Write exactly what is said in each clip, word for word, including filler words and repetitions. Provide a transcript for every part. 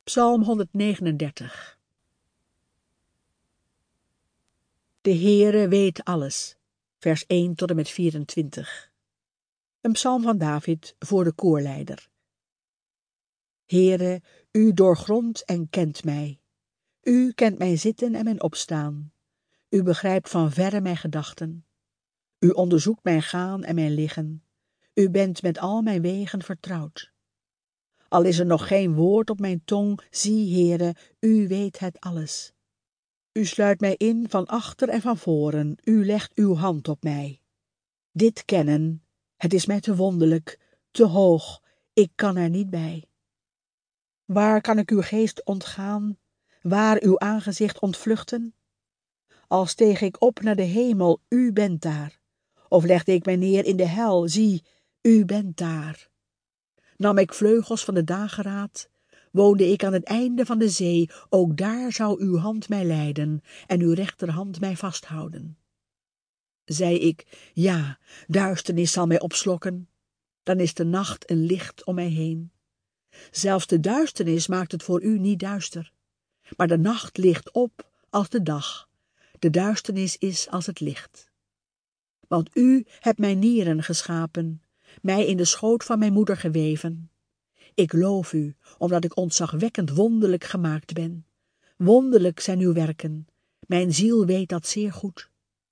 Psalm honderdnegenendertig. De Heere weet alles, vers één tot en met vierentwintig. Een psalm van David voor de koorleider. Heere, u doorgrondt en kent mij. U kent mijn zitten en mijn opstaan. U begrijpt van verre mijn gedachten. U onderzoekt mijn gaan en mijn liggen. U bent met al mijn wegen vertrouwd. Al is er nog geen woord op mijn tong, zie, Heere, u weet het alles. U sluit mij in van achter en van voren, u legt uw hand op mij. Dit kennen, het is mij te wonderlijk, te hoog, ik kan er niet bij. Waar kan ik uw geest ontgaan, waar uw aangezicht ontvluchten? Al steeg ik op naar de hemel, u bent daar. Of legde ik mij neer in de hel, zie, u bent daar. Nam ik vleugels van de dageraad, woonde ik aan het einde van de zee, ook daar zou uw hand mij leiden en uw rechterhand mij vasthouden. Zei ik, ja, duisternis zal mij opslokken, dan is de nacht een licht om mij heen. Zelfs de duisternis maakt het voor u niet duister, maar de nacht ligt op als de dag, de duisternis is als het licht. Want u hebt mijn nieren geschapen, mij in de schoot van mijn moeder geweven. Ik loof u, omdat ik ontzagwekkend wonderlijk gemaakt ben. Wonderlijk zijn uw werken, mijn ziel weet dat zeer goed.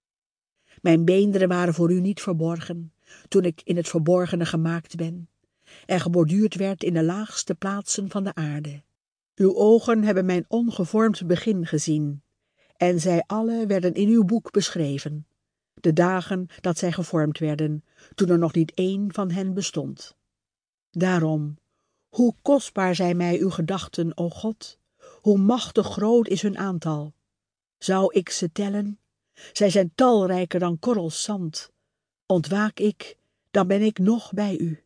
Mijn beenderen waren voor u niet verborgen, toen ik in het verborgene gemaakt ben, en geborduurd werd in de laagste plaatsen van de aarde. Uw ogen hebben mijn ongevormd begin gezien, en zij alle werden in uw boek beschreven, de dagen dat zij gevormd werden, toen er nog niet één van hen bestond. Daarom, hoe kostbaar zijn mij uw gedachten, o God, hoe machtig groot is hun aantal. Zou ik ze tellen? Zij zijn talrijker dan korrels zand. Ontwaak ik, dan ben ik nog bij u.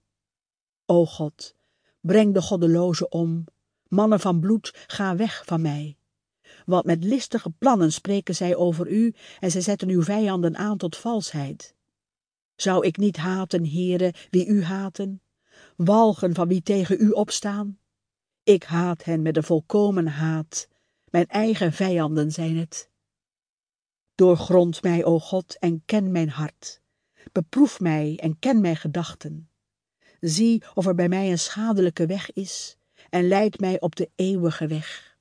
O God, breng de goddelozen om, mannen van bloed, ga weg van mij. Want met listige plannen spreken zij over u en zij zetten uw vijanden aan tot valsheid. Zou ik niet haten, Heere, wie u haten? Walgen van wie tegen u opstaan? Ik haat hen met een volkomen haat. Mijn eigen vijanden zijn het. Doorgrond mij, o God, en ken mijn hart. Beproef mij en ken mijn gedachten. Zie of er bij mij een schadelijke weg is en leid mij op de eeuwige weg.